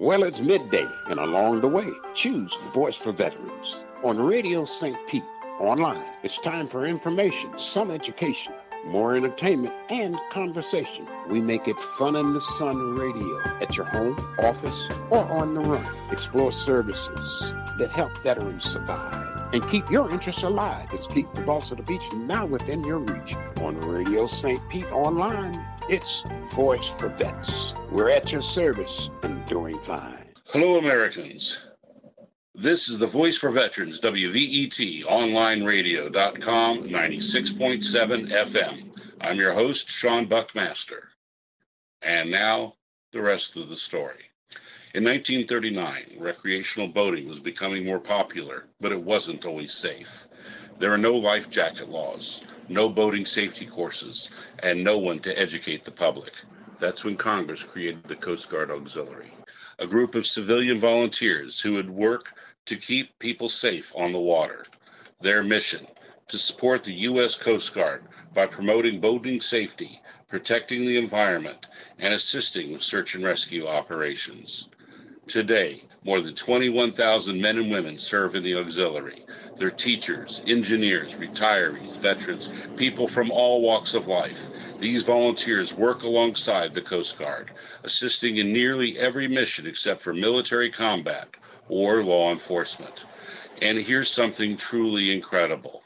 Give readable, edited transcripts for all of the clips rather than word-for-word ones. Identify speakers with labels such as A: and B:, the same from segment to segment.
A: Well, it's midday, and along the way, choose Voice for Veterans. On Radio St. Pete, online, it's time for information, some education, more entertainment, and conversation. We make it Fun in the Sun radio at your home, office, or on the run. Explore services that help veterans survive and keep your interests alive. It's Keep the Boss of the Beach now within your reach. On Radio St. Pete online, it's Voice for Vets. We're at your service and doing fine.
B: Hello, Americans. This is the Voice for Veterans, WVET, onlineradio.com, 96.7 FM. I'm your host, Sean Buckmaster. And now, the rest of the story. In 1939, recreational boating was becoming more popular, but it wasn't always safe. There were no life jacket laws, no boating safety courses, and no one to educate the public. That's when Congress created the Coast Guard Auxiliary, a group of civilian volunteers who would work to keep people safe on the water. Their mission, to support the U.S. Coast Guard by promoting boating safety, protecting the environment, and assisting with search and rescue operations. Today, more than 21,000 men and women serve in the auxiliary. They're teachers, engineers, retirees, veterans, people from all walks of life. These volunteers work alongside the Coast Guard, assisting in nearly every mission except for military combat or law enforcement. And here's something truly incredible.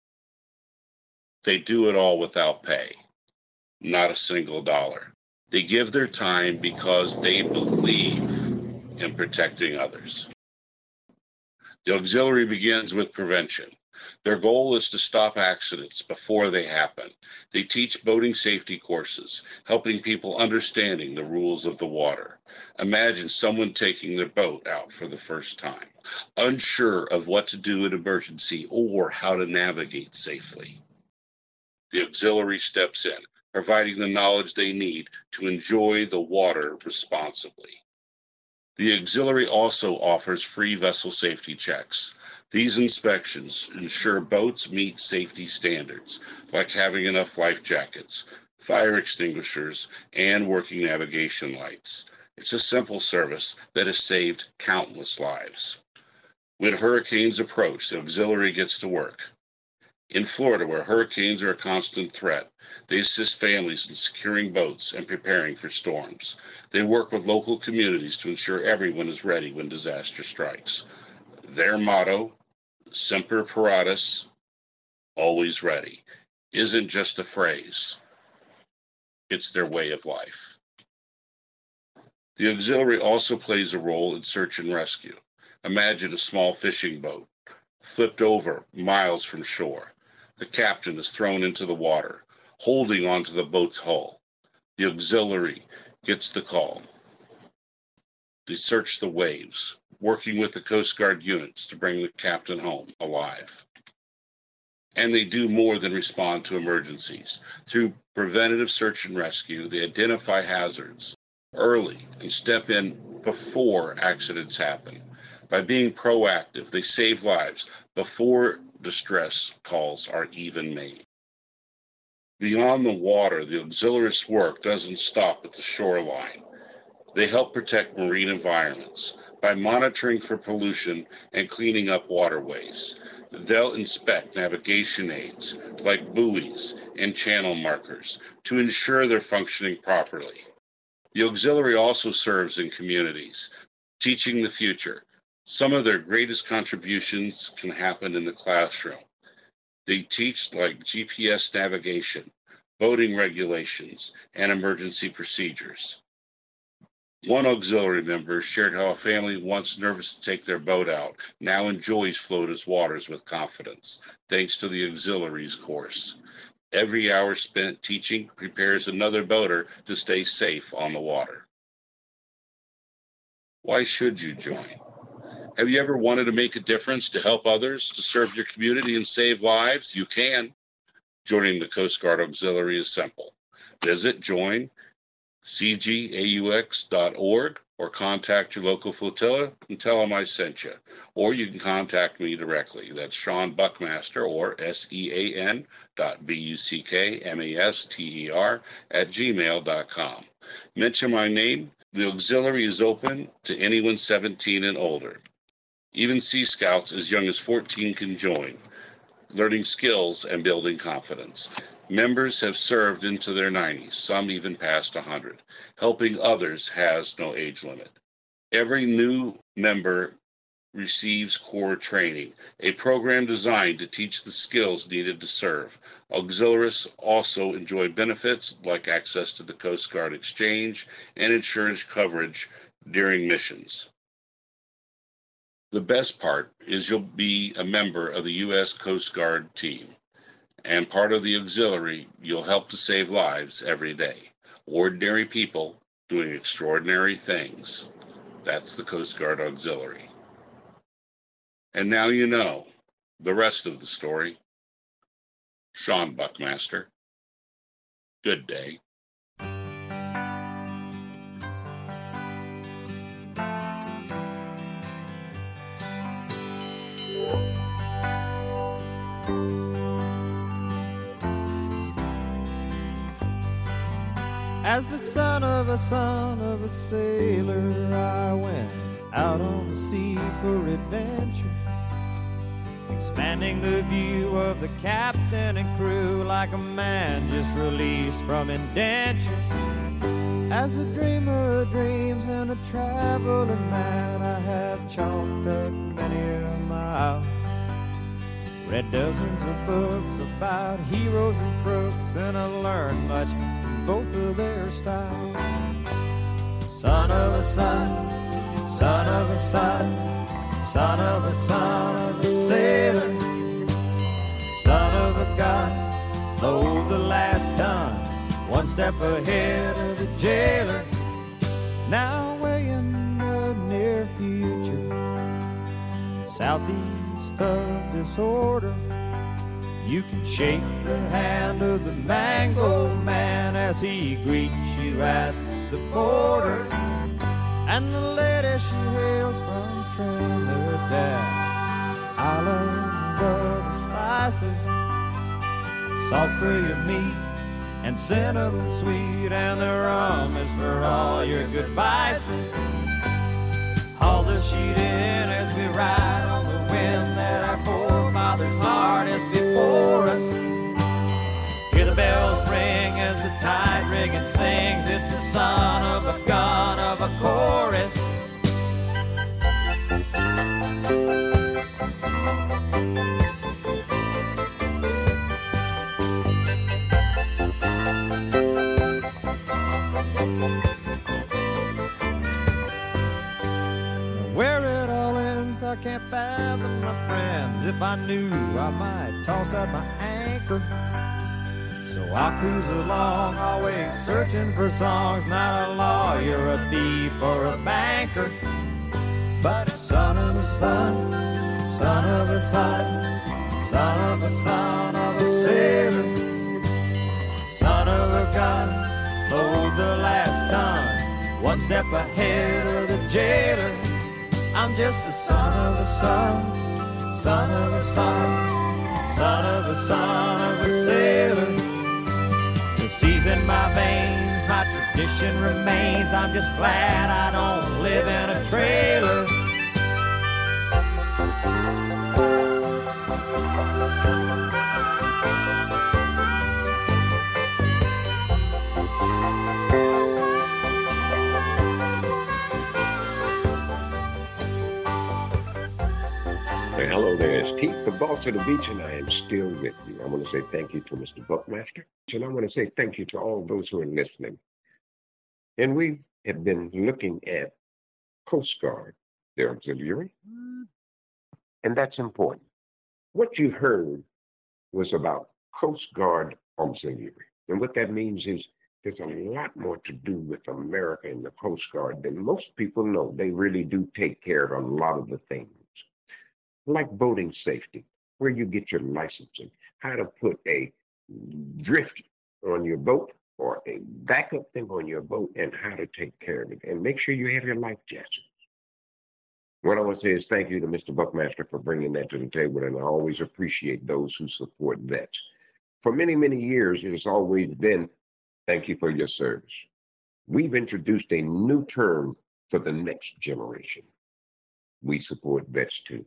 B: They do it all without pay, not a single dollar. They give their time because they believe in protecting others. The auxiliary begins with prevention. Their goal is to stop accidents before they happen. They teach boating safety courses, helping people understanding the rules of the water. Imagine someone taking their boat out for the first time, unsure of what to do in emergency or how to navigate safely. The auxiliary steps in, providing the knowledge they need to enjoy the water responsibly. The auxiliary also offers free vessel safety checks. These inspections ensure boats meet safety standards, like having enough life jackets, fire extinguishers, and working navigation lights. It's a simple service that has saved countless lives. When hurricanes approach, the auxiliary gets to work. In Florida, where hurricanes are a constant threat, they assist families in securing boats and preparing for storms. They work with local communities to ensure everyone is ready when disaster strikes. Their motto, Semper Paratus, always ready, isn't just a phrase. It's their way of life. The auxiliary also plays a role in search and rescue. Imagine a small fishing boat flipped over miles from shore. The captain is thrown into the water, holding onto the boat's hull. The auxiliary gets the call. They search the waves, working with the Coast Guard units to bring the captain home alive. And they do more than respond to emergencies. Through preventative search and rescue, they identify hazards early and step in before accidents happen. By being proactive, they save lives before distress calls are even made. Beyond the water, the auxiliarist work doesn't stop at the shoreline. They help protect marine environments by monitoring for pollution and cleaning up waterways. They'll inspect navigation aids like buoys and channel markers to ensure they're functioning properly. The auxiliary also serves in communities, teaching the future. Some of their greatest contributions can happen in the classroom. They teach like GPS navigation, boating regulations, and emergency procedures. One auxiliary member shared how a family once nervous to take their boat out now enjoys Florida's waters with confidence, thanks to the auxiliary's course. Every hour spent teaching prepares another boater to stay safe on the water. Why should you join? Have you ever wanted to make a difference, to help others, to serve your community and save lives? You can. Joining the Coast Guard Auxiliary is simple. Visit joincgaux.org or contact your local flotilla and tell them I sent you. Or you can contact me directly. That's Sean Buckmaster or SEAN.BUCKMASTER @gmail.com. Mention my name, The auxiliary is open to anyone 17 and older. Even Sea Scouts as young as 14 can join, learning skills and building confidence. Members have served into their 90s, some even past 100. Helping others has no age limit. Every new member receives Corps training, a program designed to teach the skills needed to serve. Auxiliaries also enjoy benefits like access to the Coast Guard Exchange and insurance coverage during missions. The best part is you'll be a member of the U.S. Coast Guard team, and part of the auxiliary. You'll help to save lives every day. Ordinary people doing extraordinary things. That's the Coast Guard Auxiliary. And now you know the rest of the story. Sean Buckmaster. Good day.
C: As the son of a sailor, I went out on the sea for adventure, expanding the view of the captain and crew like a man just released from indenture. As a dreamer of dreams and a traveling man, I have chalked up many a mile, read dozens of books about heroes and crooks, and I learned much from both of their styles. Son of a son, son of a son, son of a son of a sailor, son of a god, load the last ton, one step ahead of the jailer. Now way in the near future, southeast of disorder, you can shake the hand of the Mango Man as he greets you at the border. And the lady she hails from Trinidad, island of the spices, salt for your meat and cinnamon sweet, and the rum is for all your good vices. Haul the sheet in as we ride on the wind that our forefathers harnessed before us. Hear the bells ring as the tide rigging sings. It's the son of a gun of a chorus. Where it all ends, I can't fathom, my friends. If I knew, I might toss out my anchor. So I cruise along, always searching for songs. Not a lawyer, a thief, or a banker, but a son of a son, son of a son, son of a son of a sailor, son of a gun, load the last ton, one step ahead of the jailer. I'm just the son of a son, son of a son, son of a son of a sailor. The sea's in my veins, my tradition remains. I'm just glad I don't live in a trailer.
A: Hello there, it's Keith, the boss of the beach, and I am still with you. I want to say thank you to Mr. Buckmaster, and I want to say thank you to all those who are listening. And we have been looking at Coast Guard, their auxiliary, and that's important. What you heard was about Coast Guard auxiliary, and what that means is there's a lot more to do with America and the Coast Guard than most people know. They really do take care of a lot of the things, like boating safety, where you get your licensing, how to put a drift on your boat or a backup thing on your boat, and how to take care of it, and make sure you have your life jackets. What I want to say is thank you to Mr. Buckmaster for bringing that to the table, and I always appreciate those who support vets. For many, many years, it has always been thank you for your service.
D: We've introduced a new term for the next generation. We support vets too.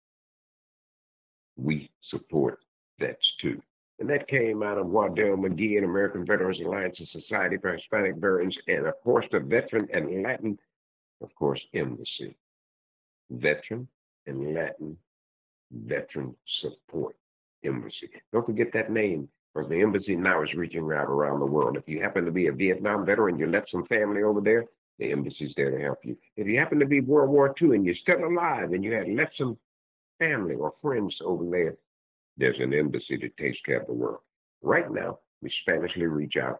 D: We support vets too. And that came out of Waddell McGee and American Veterans Alliance and Society for Hispanic Veterans, and of course the Veteran and Latin, of course, Embassy. Veteran and Latin Veteran Support Embassy. Don't forget that name, because the embassy now is reaching out around the world. If you happen to be a Vietnam veteran, you left some family over there, the embassy's there to help you. If you happen to be World War II and you're still alive and you had left some family or friends over there, there's an embassy that takes care of the world. Right now, we Spanishly reach out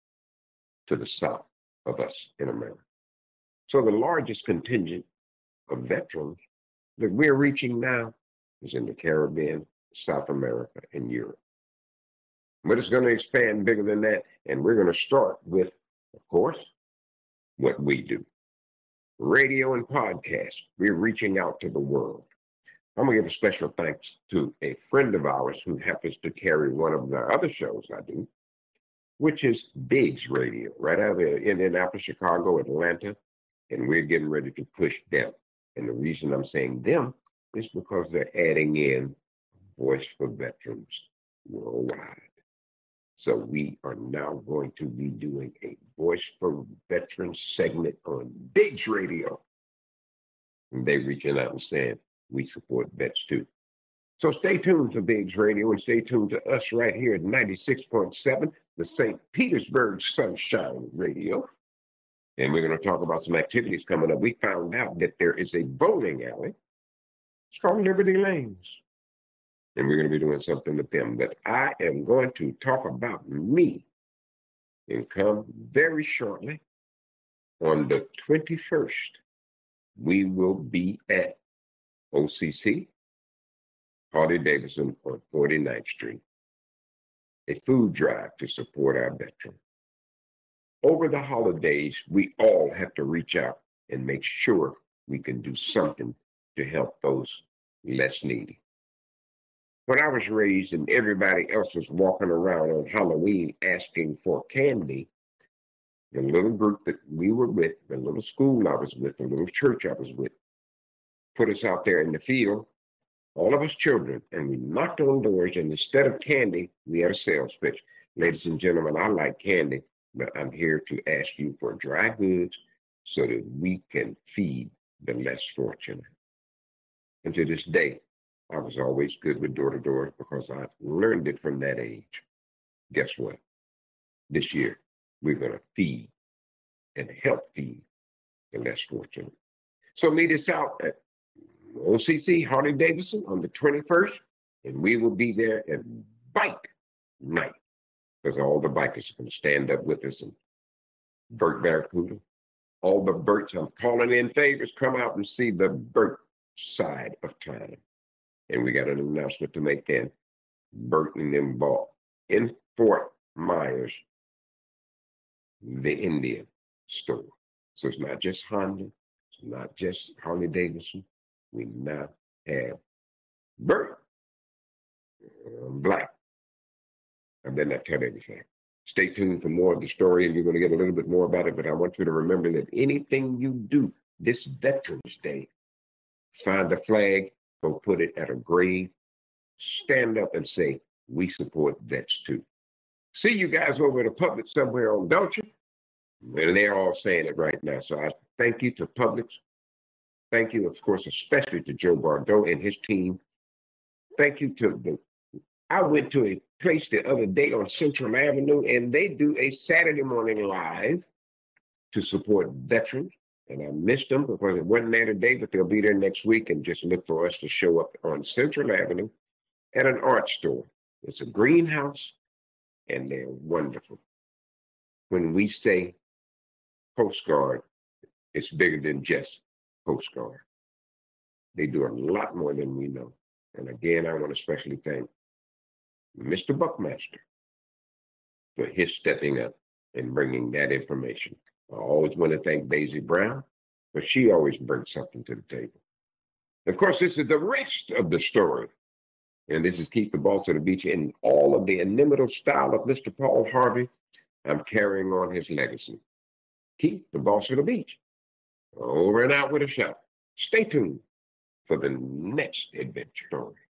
D: to the south of us in America. So the largest contingent of veterans that we're reaching now is in the Caribbean, South America, and Europe. But it's going to expand bigger than that, and we're going to start with, of course, what we do. Radio and podcast. We're reaching out to the world. I'm going to give a special thanks to a friend of ours who happens to carry one of the other shows I do, which is Biggs Radio, right out of Indianapolis, Chicago, Atlanta, and we're getting ready to push them. And the reason I'm saying them is because they're adding in Voice for Veterans worldwide. So we are now going to be doing a Voice for Veterans segment on Biggs Radio. And they reaching out and saying, we support vets too. So stay tuned to Biggs Radio and stay tuned to us right here at 96.7, the St. Petersburg Sunshine Radio. And we're going to talk about some activities coming up. We found out that there is a bowling alley. It's called Liberty Lanes. And we're going to be doing something with them. But I am going to talk about me and come very shortly. On the 21st, we will be at OCC, Harley-Davidson on 49th Street, a food drive to support our veterans. Over the holidays, we all have to reach out and make sure we can do something to help those less needy. When I was raised and everybody else was walking around on Halloween asking for candy, the little group that we were with, the little school I was with, the little church I was with, put us out there in the field, all of us children, and we knocked on doors, and instead of candy, we had a sales pitch. Ladies and gentlemen, I like candy, but I'm here to ask you for dry goods so that we can feed the less fortunate. And to this day, I was always good with door-to-door because I learned it from that age. Guess what? This year, we're going to feed and help feed the less fortunate. So meet us out at OCC Harley-Davidson on the 21st, and we will be there at Bike Night because all the bikers are going to stand up with us. And Burt Barracuda, all the Burts, I'm calling in favors, come out and see the Burt side of time. And we got an announcement to make then. Burt and them bought in Fort Myers, the Indian store. So it's not just Honda, it's not just Harley-Davidson. We now have Burt Black. I better not tell everything. Stay tuned for more of the story, and you're going to get a little bit more about it. But I want you to remember that anything you do this Veterans Day, find a flag, go put it at a grave, stand up and say, we support vets too. See you guys over at a Publix somewhere on Belcher. And they're all saying it right now. So I thank you to Publix. Thank you, of course, especially to Joe Bordeaux and his team. Thank you to I went to a place the other day on Central Avenue, and they do a Saturday morning live to support veterans. And I missed them because it wasn't there today, but they'll be there next week, and just look for us to show up on Central Avenue at an art store. It's a greenhouse, and they're wonderful. When we say Coast Guard, it's bigger than just Coast Guard. They do a lot more than we know. And again, I want to especially thank Mr. Buckmaster for his stepping up and bringing that information. I always want to thank Daisy Brown, but she always brings something to the table. Of course, this is the rest of the story. And this is Keep the Balls to the Beach in all of the inimitable style of Mr. Paul Harvey. I'm carrying on his legacy. Keith, the boss of the beach. Over and out with a shout. Stay tuned for the next adventure story.